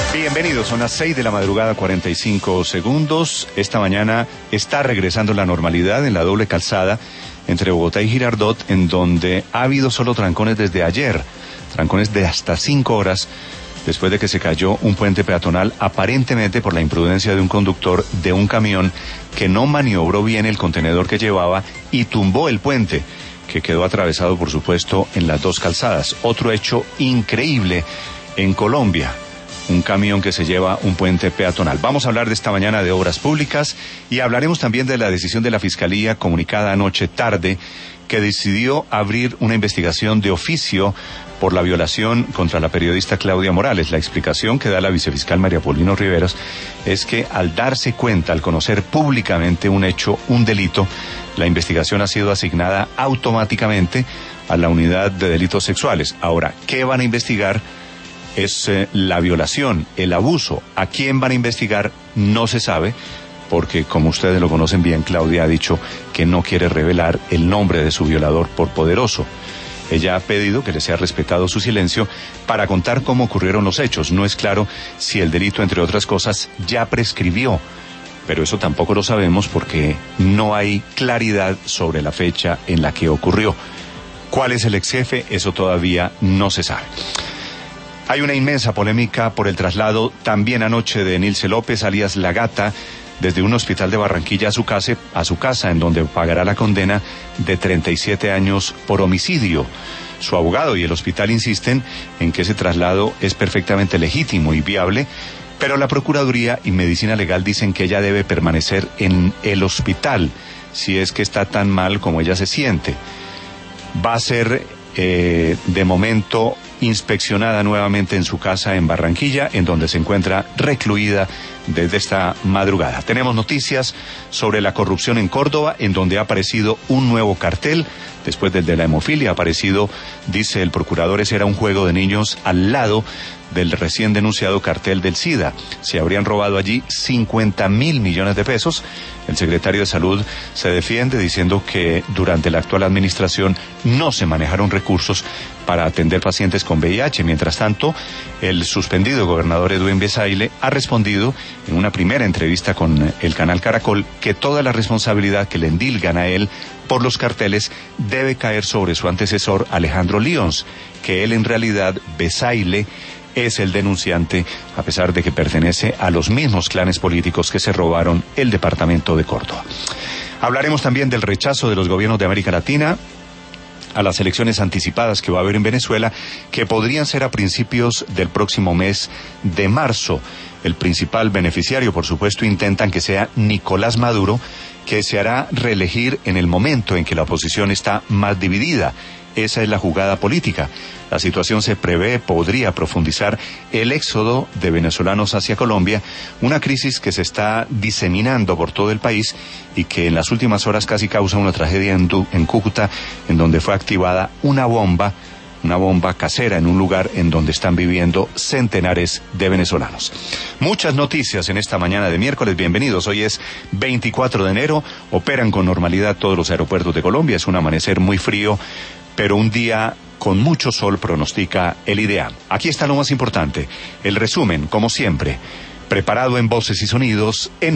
Bienvenidos, son las 6 de la madrugada, 45 segundos. Esta mañana está regresando la normalidad en la doble calzada entre Bogotá y Girardot, en donde ha habido solo trancones desde ayer, trancones de hasta 5 horas, después de que se cayó un puente peatonal, aparentemente por la imprudencia de un conductor de un camión que no maniobró bien el contenedor que llevaba y tumbó el puente, que quedó atravesado, por supuesto, en las dos calzadas. Otro hecho increíble en Colombia. Un camión que se lleva un puente peatonal. Vamos a hablar de esta mañana de obras públicas y hablaremos también de la decisión de la Fiscalía comunicada anoche tarde, que decidió abrir una investigación de oficio por la violación contra la periodista Claudia Morales. La explicación que da la vicefiscal María Paulino Riveros es que al darse cuenta, al conocer públicamente un hecho, un delito, la investigación ha sido asignada automáticamente a la unidad de delitos sexuales. Ahora, ¿qué van a investigar? Es la violación, el abuso. ¿A quién van a investigar? No se sabe, porque como ustedes lo conocen bien, Claudia ha dicho que no quiere revelar el nombre de su violador por poderoso. Ella ha pedido que le sea respetado su silencio para contar cómo ocurrieron los hechos. No es claro si el delito, entre otras cosas, ya prescribió, pero eso tampoco lo sabemos porque no hay claridad sobre la fecha en la que ocurrió. ¿Cuál es el ex jefe? Eso todavía no se sabe. Hay una inmensa polémica por el traslado también anoche de Nilce López, alias La Gata, desde un hospital de Barranquilla a su casa, en donde pagará la condena de 37 años por homicidio. Su abogado y el hospital insisten en que ese traslado es perfectamente legítimo y viable, pero la Procuraduría y Medicina Legal dicen que ella debe permanecer en el hospital si es que está tan mal como ella se siente. Va a ser, de momento, inspeccionada nuevamente en su casa en Barranquilla, en donde se encuentra recluida desde esta madrugada. Tenemos noticias sobre la corrupción en Córdoba, en donde ha aparecido un nuevo cartel. Después del de la hemofilia ha aparecido, dice el procurador, ese era un juego de niños al lado del recién denunciado cartel del SIDA. Se habrían robado allí 50.000 millones de pesos. El secretario de Salud se defiende diciendo que durante la actual administración no se manejaron recursos para atender pacientes con VIH. Mientras tanto, el suspendido gobernador Edwin Besaile ha respondido en una primera entrevista con el canal Caracol que toda la responsabilidad que le endilgan a él por los carteles debe caer sobre su antecesor Alejandro Lyons, que él en realidad, Besaile, es el denunciante, a pesar de que pertenece a los mismos clanes políticos que se robaron el departamento de Córdoba. Hablaremos también del rechazo de los gobiernos de América Latina a las elecciones anticipadas que va a haber en Venezuela, que podrían ser a principios del próximo mes de marzo. El principal beneficiario, por supuesto, intentan que sea Nicolás Maduro, que se hará reelegir en el momento en que la oposición está más dividida. Esa es la jugada política. La situación se prevé podría profundizar el éxodo de venezolanos hacia Colombia, una crisis que se está diseminando por todo el país y que en las últimas horas casi causa una tragedia en Cúcuta, en donde fue activada una bomba casera en un lugar en donde están viviendo centenares de venezolanos. Muchas noticias en esta mañana de miércoles. Bienvenidos. Hoy es 24 de enero. Operan con normalidad todos los aeropuertos de Colombia. Es un amanecer muy frío, pero un día con mucho sol pronostica el IDEAM. Aquí está lo más importante, el resumen, como siempre, preparado en voces y sonidos en